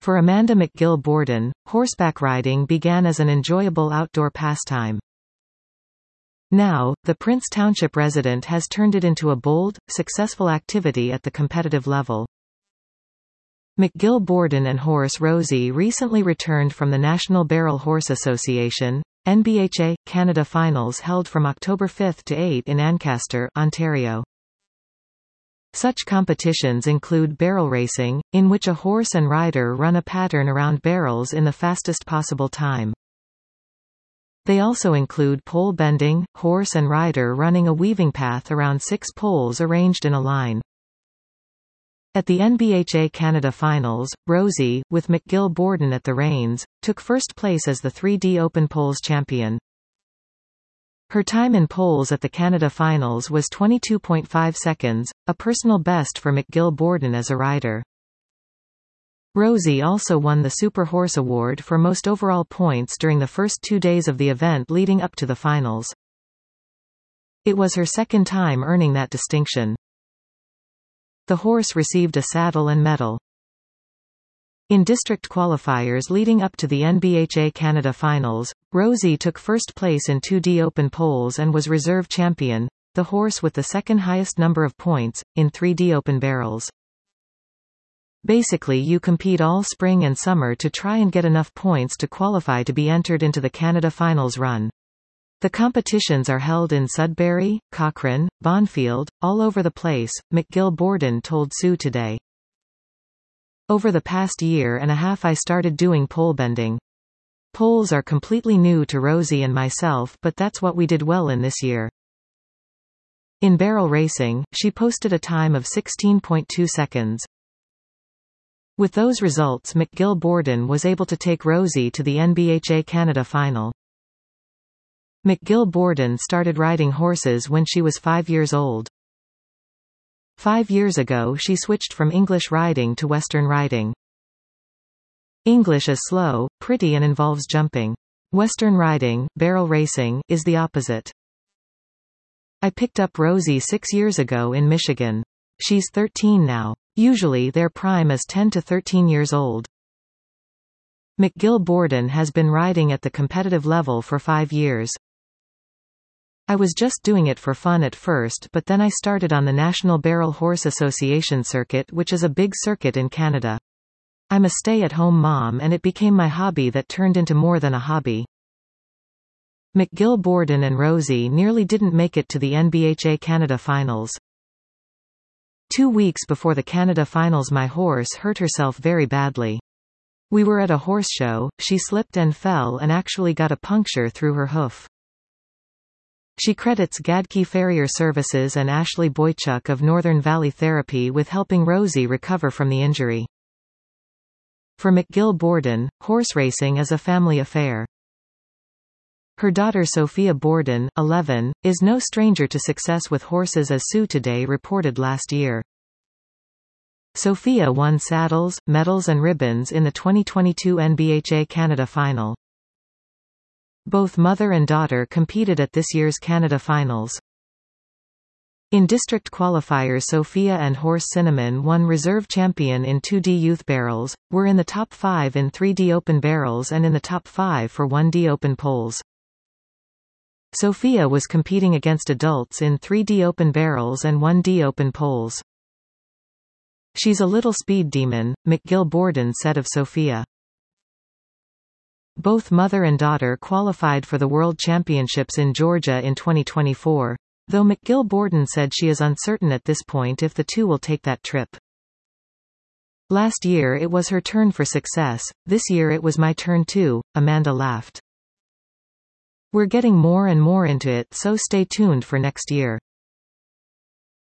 For Amanda McGill Borden, horseback riding began as an enjoyable outdoor pastime. Now, the Prince Township resident has turned it into a bold, successful activity at the competitive level. McGill Borden and horse Rosie recently returned from the National Barrel Horse Association (NBHA) Canada Finals held from October 5 to 8 in Ancaster, Ontario. Such competitions include barrel racing, in which a horse and rider run a pattern around barrels in the fastest possible time. They also include pole bending, horse and rider running a weaving path around 6 poles arranged in a line. At the NBHA Canada Finals, Rosie, with McGill Borden at the reins, took first place as the 3D Open Poles champion. Her time in poles at the Canada Finals was 22.5 seconds, a personal best for McGill Borden as a rider. Rosie also won the Super Horse Award for most overall points during the first 2 days of the event leading up to the finals. It was her second time earning that distinction. The horse received a saddle and medal. In district qualifiers leading up to the NBHA Canada Finals, Rosie took first place in 2D Open Poles and was reserve champion, the horse with the second highest number of points, in 3D Open Barrels. Basically, you compete all spring and summer to try and get enough points to qualify to be entered into the Canada Finals run. The competitions are held in Sudbury, Cochrane, Bonfield, all over the place, McGill Borden told Sue Today. Over the past year and a half I started doing pole bending. Poles are completely new to Rosie and myself, but that's what we did well in this year. In barrel racing, she posted a time of 16.2 seconds. With those results, McGill Borden was able to take Rosie to the NBHA Canada Final. McGill Borden started riding horses when she was 5 years old. 5 years ago she switched from English riding to Western riding. English is slow, pretty and involves jumping. Western riding, barrel racing, is the opposite. I picked up Rosie 6 years ago in Michigan. She's 13 now. Usually their prime is 10 to 13 years old. McGill Borden has been riding at the competitive level for 5 years. I was just doing it for fun at first, but then I started on the National Barrel Horse Association circuit, which is a big circuit in Canada. I'm a stay-at-home mom and it became my hobby that turned into more than a hobby. McGill Borden and Rosie nearly didn't make it to the NBHA Canada Finals. 2 weeks before the Canada Finals my horse hurt herself very badly. We were at a horse show, she slipped and fell and actually got a puncture through her hoof. She credits Gadke Farrier Services and Ashley Boychuk of Northern Valley Therapy with helping Rosie recover from the injury. For McGill Borden, horse racing is a family affair. Her daughter Sophia Borden, 11, is no stranger to success with horses, as Sue Today reported last year. Sophia won saddles, medals and ribbons in the 2022 NBHA Canada Final. Both mother and daughter competed at this year's Canada Finals. In district qualifiers Sophia and horse Cinnamon won reserve champion in 2D youth barrels, were in the top 5 in 3D open barrels and in the top 5 for 1D open poles. Sophia was competing against adults in 3D open barrels and 1D open poles. She's a little speed demon, McGill Borden said of Sophia. Both mother and daughter qualified for the World Championships in Georgia in 2024, though McGill Borden said she is uncertain at this point if the two will take that trip. Last year it was her turn for success, this year it was my turn too, Amanda laughed. We're getting more and more into it, so stay tuned for next year.